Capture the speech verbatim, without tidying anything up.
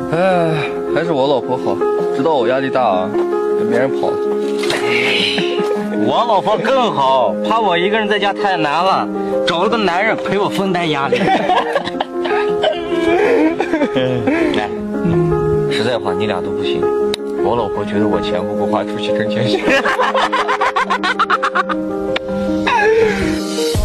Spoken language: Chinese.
哎，还是我老婆好，知道我压力大啊，跟别人跑了。 我老婆更好，怕我一个人在家太难了，找了个男人陪我分担压力。哎，实在话，你俩都不行。我老婆觉得我钱不够花，出去挣钱去。